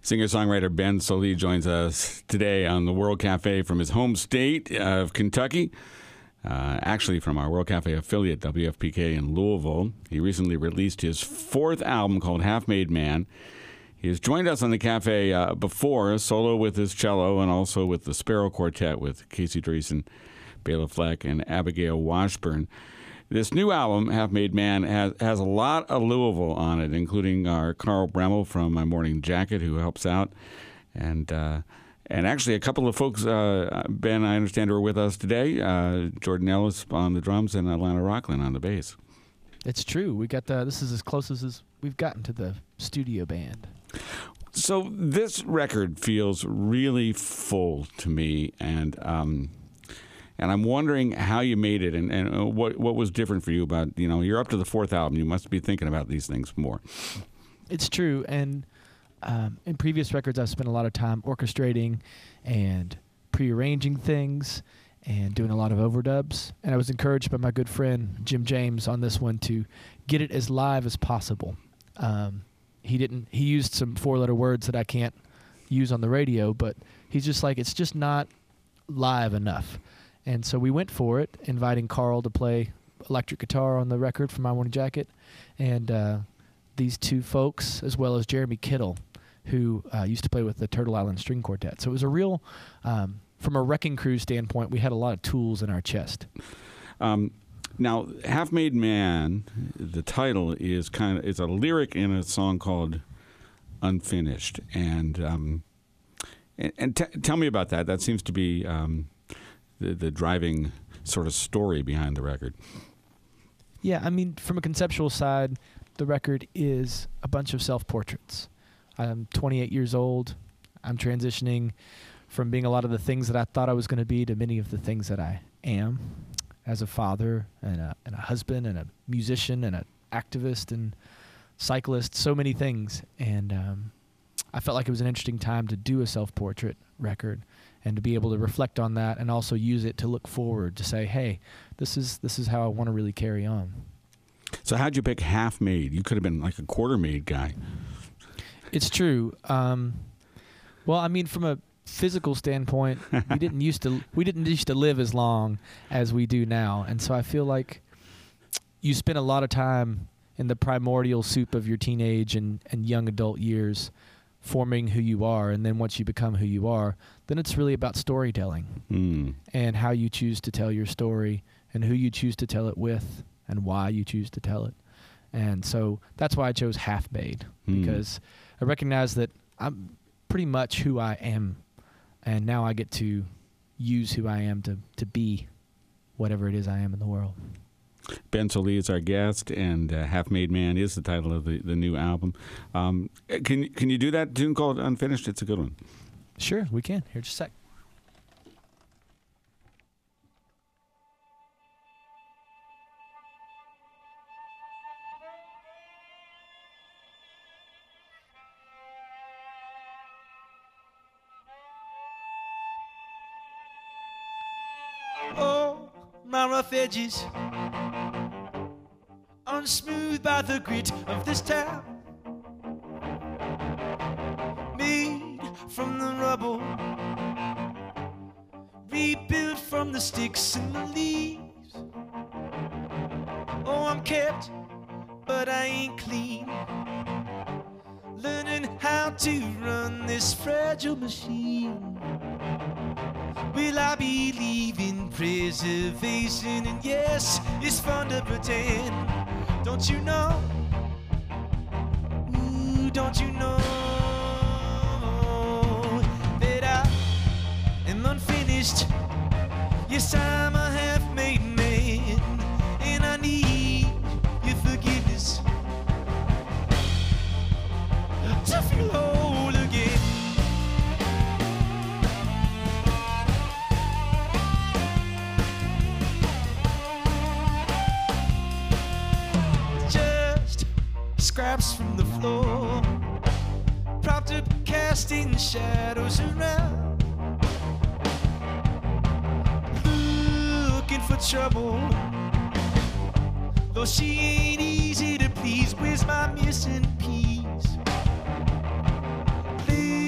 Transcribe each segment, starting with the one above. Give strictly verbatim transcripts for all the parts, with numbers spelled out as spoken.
Singer-songwriter Ben Sollee joins us today on the World Cafe from his home state of Kentucky, uh, actually from our World Cafe affiliate, W F P K in Louisville. He recently released his fourth album called Half-Made Man. He has joined us on the cafe uh, before, solo with his cello and also with the Sparrow Quartet with Casey Dreesen, Bela Fleck, and Abigail Washburn. This new album, Half-Made Man, has, has a lot of Louisville on it, including our Carl Bremmel from My Morning Jacket, who helps out. And uh, and actually a couple of folks, uh, Ben, I understand, are with us today. Uh, Jordan Ellis on the drums and Atlanta Rockland on the bass. It's true. We got the, this is as close as, as we've gotten to the studio band. So this record feels really full to me, and... Um, And I'm wondering how you made it, and, and what what was different for you about, you know, you're up to the fourth album. You must be thinking about these things more. It's true. And um, in previous records, I've spent a lot of time orchestrating and prearranging things and doing a lot of overdubs. And I was encouraged by my good friend Jim James on this one to get it as live as possible. Um, he didn't. He used some four-letter words that I can't use on the radio, but he's just like, it's just not live enough. And so we went for it, inviting Carl to play electric guitar on the record for My Morning Jacket, and uh, these two folks, as well as Jeremy Kittle, who uh, used to play with the Turtle Island String Quartet. So it was a real, um, from a Wrecking Crew standpoint, we had a lot of tools in our chest. Um, now, Half-Made Man, the title is kind of is a lyric in a song called Unfinished, and um, and, and t- tell me about that. That seems to be. Um, The, the driving sort of story behind the record. Yeah, I mean, from a conceptual side, the record is a bunch of self-portraits. I'm twenty-eight years old. I'm transitioning from being a lot of the things that I thought I was going to be to many of the things that I am as a father and a, and a husband and a musician and an activist and cyclist, so many things. And um, I felt like it was an interesting time to do a self-portrait record and to be able to reflect on that and also use it to look forward, to say, hey, this is this is how I want to really carry on. So how'd you pick Half-Made? You could have been like a quarter-made guy. It's true. Um, well, I mean, from a physical standpoint, we didn't used to we didn't used to live as long as we do now, and so I feel like you spend a lot of time in the primordial soup of your teenage and, and young adult years forming who you are, and then once you become who you are, then it's really about storytelling mm. and how you choose to tell your story and who you choose to tell it with and why you choose to tell it. And so that's why I chose Half-Made, mm. because I recognize that I'm pretty much who I am, and now I get to use who I am to, to be whatever it is I am in the world. Ben Sollee is our guest, and uh, Half-Made Man is the title of the, the new album. Um, can can you do that tune called Unfinished? It's a good one. Sure, we can. Here, just a sec. Oh, my rough edges, unsmoothed by the grit of this town, made from the rubble, rebuilt from the sticks and the leaves. Oh, I'm kept, but I ain't clean, learning how to run this fragile machine. Will I believe in preservation? And yes, it's fun to pretend. Don't you know? Ooh, don't you know that I am unfinished? Yes, I'm a half-made man, and I need your forgiveness to feel whole again. Scraps from the floor, propped up, casting shadows around, looking for trouble. Though she ain't easy to please, where's my missing piece? Please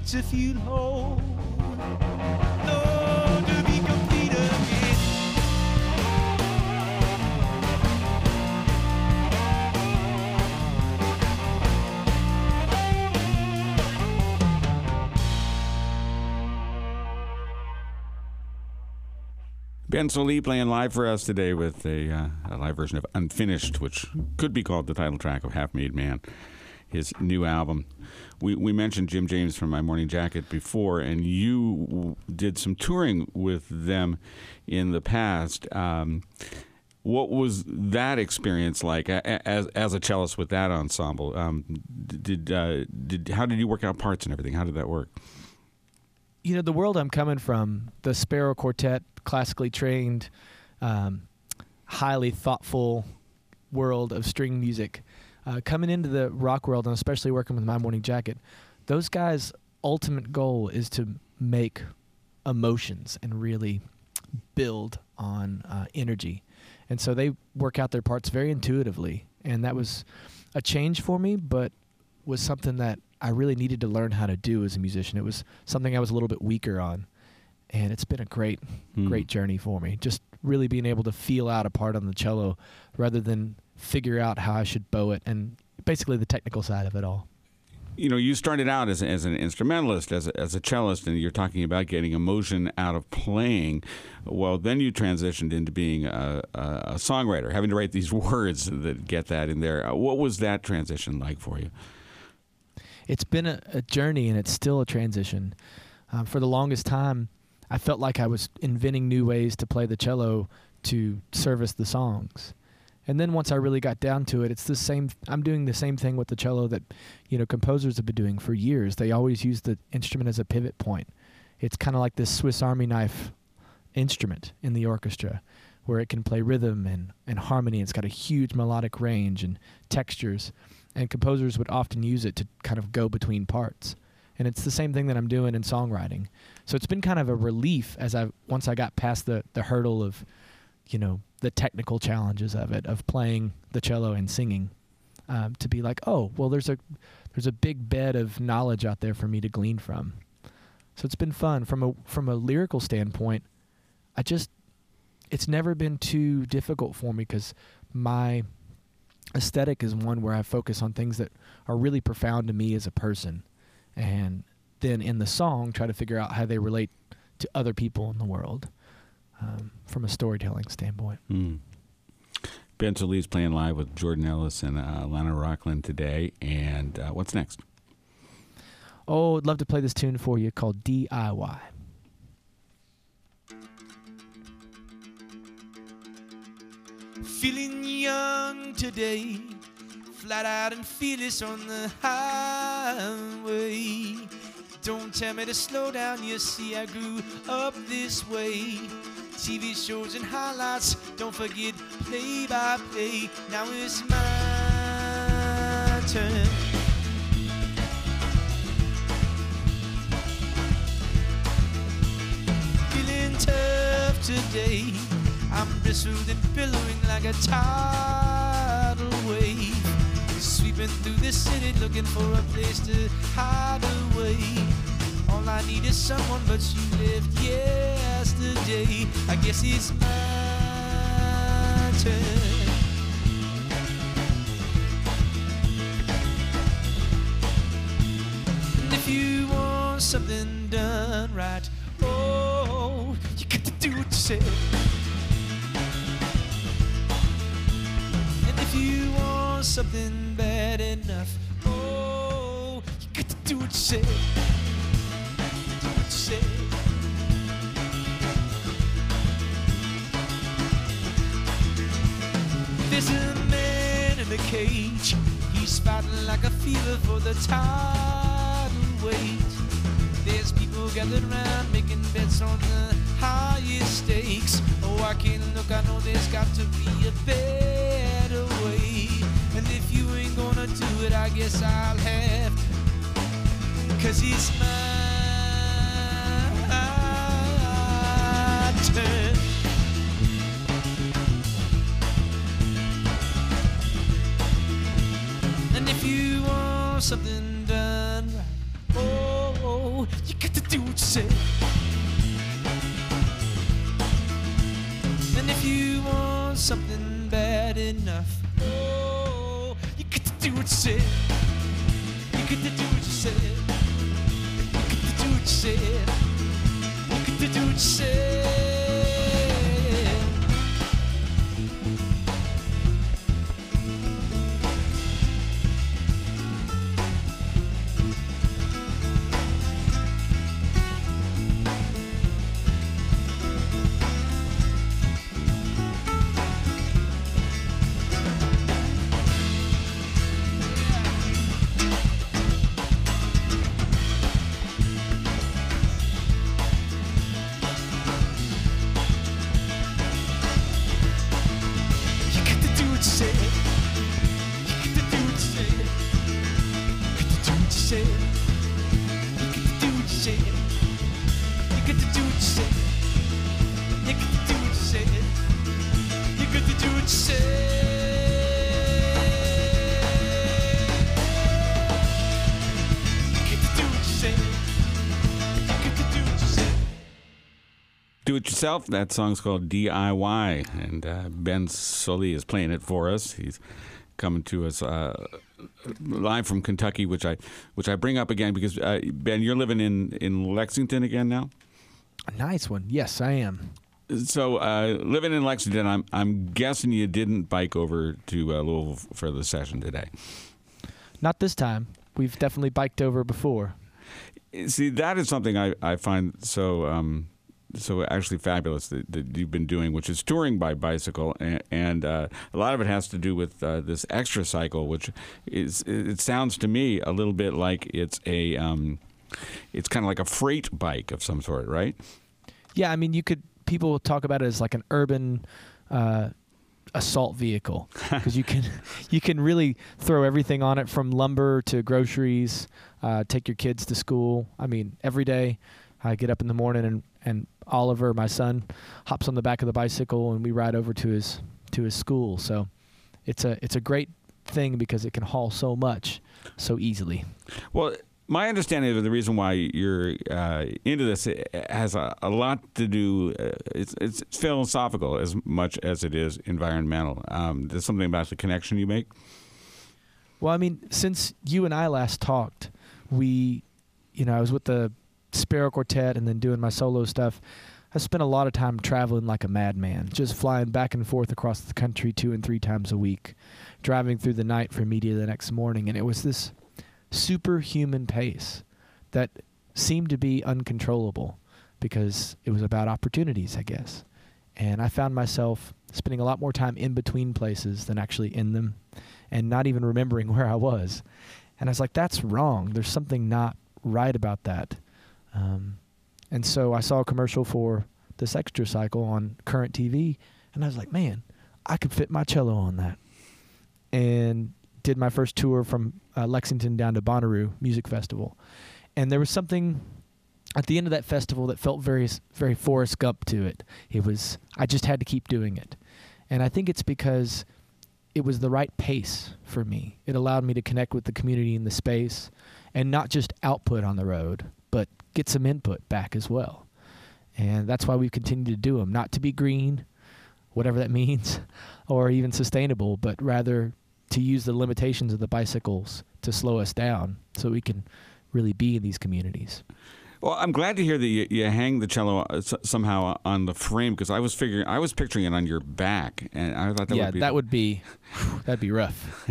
to feel whole. No, to be complete again. Ben Sollee playing live for us today with a, uh, a live version of Unfinished, which could be called the title track of Half Made Man, his new album. We we mentioned Jim James from My Morning Jacket before, and you w- did some touring with them in the past. Um, what was that experience like a- as as a cellist with that ensemble? Um, did uh, did how did you work out parts and everything? How did that work? You know, the world I'm coming from, the Sparrow Quartet, classically trained, um, highly thoughtful world of string music, uh, coming into the rock world, and especially working with My Morning Jacket, those guys' ultimate goal is to make emotions and really build on uh, energy. And so they work out their parts very intuitively. And that was a change for me, but was something that I really needed to learn how to do as a musician. It was something I was a little bit weaker on. And it's been a great, mm. great journey for me. Just really being able to feel out a part on the cello rather than figure out how I should bow it, and basically the technical side of it all. You know, you started out as, as an instrumentalist, as a, as a cellist, and you're talking about getting emotion out of playing. Well, then you transitioned into being a, a, a songwriter, having to write these words that get that in there. What was that transition like for you? It's been a, a journey, and it's still a transition. Um, for the longest time, I felt like I was inventing new ways to play the cello to service the songs. And then once I really got down to it, it's the same. I'm doing the same thing with the cello that, you know, composers have been doing for years. They always use the instrument as a pivot point. It's kind of like this Swiss Army knife instrument in the orchestra, where it can play rhythm and, and harmony. It's got a huge melodic range and textures, and composers would often use it to kind of go between parts. And it's the same thing that I'm doing in songwriting. So it's been kind of a relief as I once I got past the, the hurdle of, you know, the technical challenges of it, of playing the cello and singing, um, to be like, oh, well, there's a there's a big bed of knowledge out there for me to glean from. So it's been fun. From a from a lyrical standpoint, I just, it's never been too difficult for me because my aesthetic is one where I focus on things that are really profound to me as a person. And then in the song, try to figure out how they relate to other people in the world, um, from a storytelling standpoint. Mm. Ben Sollee is playing live with Jordan Ellis and uh, Lana Rockland today. And uh, what's next? Oh, I'd love to play this tune for you called D I Y. Feeling young today, flat out and fearless on the highway. Don't tell me to slow down, you see I grew up this way. T V shows and highlights, don't forget play by play. Now it's my turn. Feeling tough today, I'm bristled and billowing like a tidal wave. Sweeping through the city looking for a place to hide away. All I need is someone, but you left yesterday. I guess it's my turn. And if you want something done right, oh, you got to do what you say. And if you want something bad enough, oh, you got to do what you say. Do what you say. There's a man in a cage. He's fighting like a fever for the tidal weight. There's people gathered around making bets on the highest stakes. Oh, I can't look, I know there's got to be a better way. And if you ain't gonna do it, I guess I'll have to. 'Cause it's my turn. And if you want something done right, oh, oh, you got to do what you say. And if you want something bad enough, oh, you got to do what you say. You got to do what you say. You got to do what you say. You got to do what you say. Do It Yourself. That song's called D I Y, and uh, Ben Sollee is playing it for us. He's coming to us uh, live from Kentucky, which I which I bring up again because uh, Ben, you're living in, in Lexington again now. A nice one. Yes, I am. So uh, living in Lexington, I'm I'm guessing you didn't bike over to uh, Louisville for the session today. Not this time. We've definitely biked over before. See, that is something I, I find so um, so actually fabulous that, that you've been doing, which is touring by bicycle, and, and uh, a lot of it has to do with uh, this extra cycle, which is it sounds to me a little bit like it's a um, it's kind of like a freight bike of some sort, right? Yeah, I mean, you could people talk about it as like an urban uh, assault vehicle because you can you can really throw everything on it from lumber to groceries, uh, take your kids to school. I mean, every day I get up in the morning and, and Oliver, my son, hops on the back of the bicycle and we ride over to his to his school. So it's a it's a great thing because it can haul so much so easily. Well, my understanding of the reason why you're uh, into this has a, a lot to do. Uh, it's, it's philosophical as much as it is environmental. Um, there's something about the connection you make. Well, I mean, since you and I last talked, we, you know, I was with the Sparrow Quartet and then doing my solo stuff. I spent a lot of time traveling like a madman, just flying back and forth across the country two and three times a week, driving through the night for media the next morning, and it was this superhuman pace that seemed to be uncontrollable because it was about opportunities, I guess. And I found myself spending a lot more time in between places than actually in them and not even remembering where I was. And I was like, that's wrong. There's something not right about that. Um, and so I saw a commercial for this extra cycle on Current T V, and I was like, man, I could fit my cello on that. And did my first tour from uh, Lexington down to Bonnaroo Music Festival. And there was something at the end of that festival that felt very, very Forrest Gump to it. It was, I just had to keep doing it. And I think it's because it was the right pace for me. It allowed me to connect with the community in the space and not just output on the road, but get some input back as well. And that's why we've continued to do them, not to be green, whatever that means, or even sustainable, but rather to use the limitations of the bicycles to slow us down so we can really be in these communities. Well, I'm glad to hear that you, you hang the cello somehow on the frame because I was figuring, I was picturing it on your back, and I thought that yeah, would be... that would be, that'd be rough.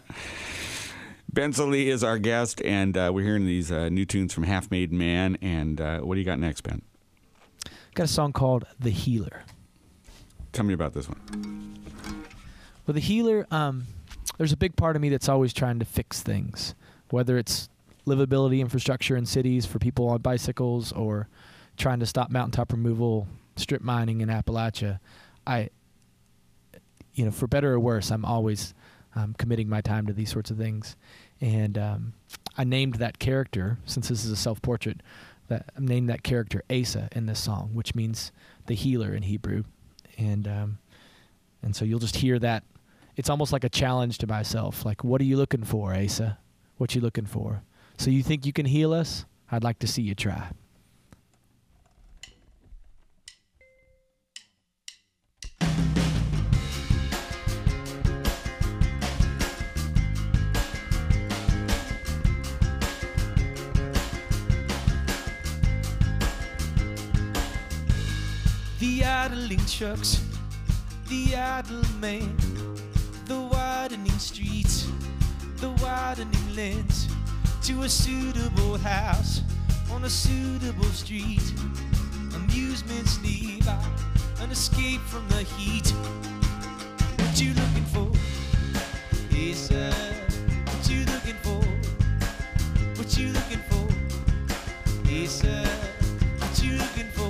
Ben Sollee is our guest, and uh, we're hearing these uh, new tunes from Half Made Man, and uh, what do you got next, Ben? Got a song called The Healer. Tell me about this one. Well, The Healer... um. There's a big part of me that's always trying to fix things, whether it's livability infrastructure in cities for people on bicycles or trying to stop mountaintop removal, strip mining in Appalachia. I, you know, for better or worse, I'm always um, committing my time to these sorts of things. And um, I named that character, since this is a self-portrait, that I named that character Asa in this song, which means the healer in Hebrew. And um, and so you'll just hear that. It's almost like a challenge to myself. Like, what are you looking for, Asa? What you looking for? So you think you can heal us? I'd like to see you try. The idling trucks, the idle man, the widening streets, the widening lanes, to a suitable house on a suitable street. Amusements nearby, an escape from the heat. What you looking for? Yes, sir. What you looking for? What you looking for? Yes, sir. What you looking for?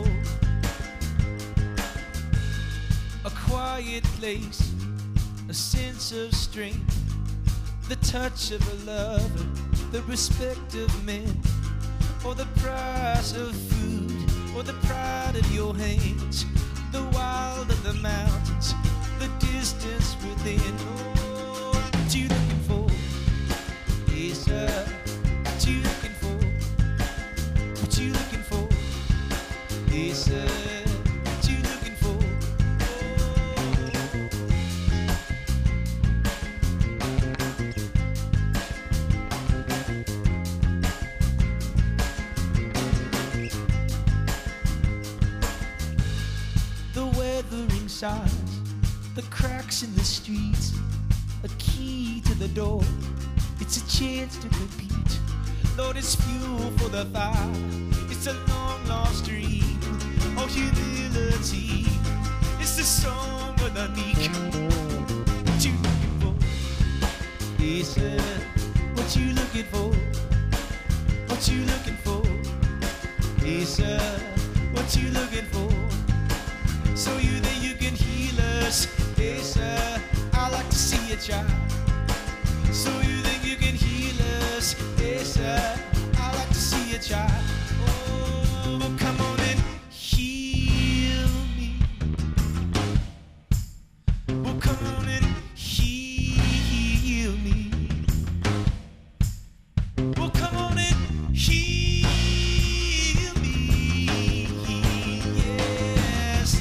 A quiet place, a sense of strength, the touch of a lover, the respect of men, or the price of food, or the pride of your hands, the wild of the mountains, the distance within. Oh, what you looking for? Yes, sir. What you looking for? What you looking for? Yes, sir. What you looking for? Signs, the cracks in the streets, a key to the door, it's a chance to compete. Lord, it's fuel for the fire, it's a long lost dream of humility, it's the song of the meek. What you looking for? Yes, sir. What you looking for? What you looking for? Yes, sir. What you looking for? So you think you can heal us? Yes, sir. I like to see you try. So you think you can heal us? Yes, sir. I like to see you try. Oh, come on and heal me. Oh, come on and heal me. Oh, come on and heal me. Yes.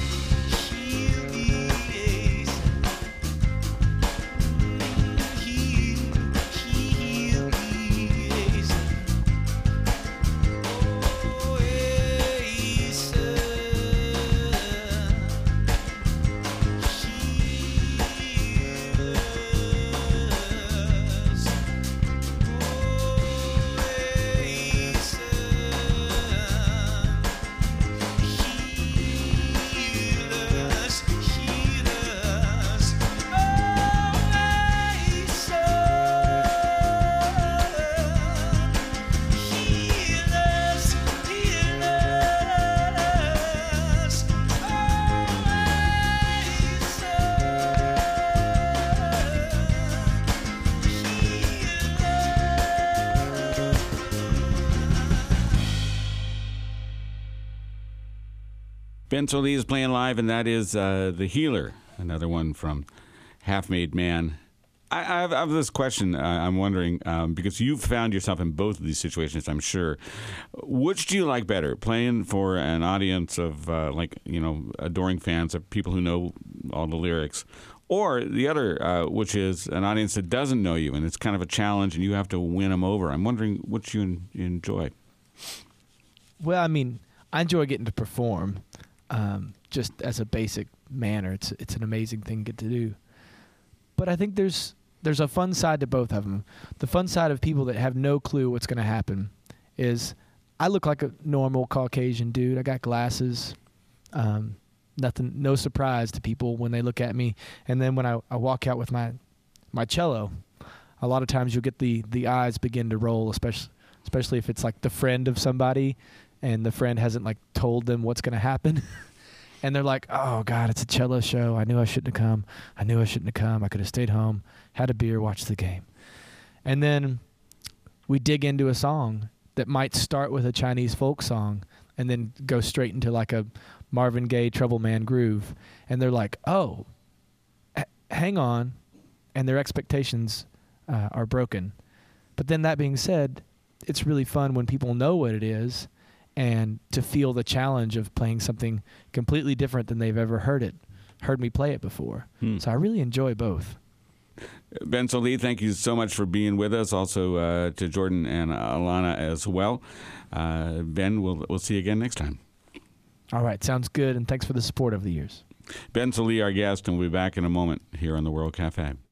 Ben Solis is playing live, and that is uh, The Healer, another one from Half Made Man. I, I, have, I have this question uh, I'm wondering, um, because you've found yourself in both of these situations, I'm sure. Which do you like better, playing for an audience of, uh, like, you know, adoring fans, of people who know all the lyrics, or the other, uh, which is an audience that doesn't know you, and it's kind of a challenge, and you have to win them over? I'm wondering which you, en- you enjoy. Well, I mean, I enjoy getting to perform. Um, just as a basic manner, it's it's an amazing thing to get to do. But I think there's there's a fun side to both of them. The fun side of people that have no clue what's going to happen is I look like a normal Caucasian dude. I got glasses, um, nothing, no surprise to people when they look at me. And then when I, I walk out with my my cello, a lot of times you'll get the the eyes begin to roll, especially especially if it's like the friend of somebody. And the friend hasn't, like, told them what's going to happen. And they're like, oh, God, it's a cello show. I knew I shouldn't have come. I knew I shouldn't have come. I could have stayed home, had a beer, watched the game. And then we dig into a song that might start with a Chinese folk song and then go straight into, like, a Marvin Gaye Trouble Man groove. And they're like, oh, h- hang on. And their expectations uh, are broken. But then that being said, it's really fun when people know what it is and to feel the challenge of playing something completely different than they've ever heard it, heard me play it before. Hmm. So I really enjoy both. Ben Sollee, thank you so much for being with us. Also uh, to Jordan and Alana as well. Uh, Ben, we'll, we'll see you again next time. All right, sounds good, and thanks for the support over the years. Ben Sollee, our guest, and we'll be back in a moment here on the World Cafe.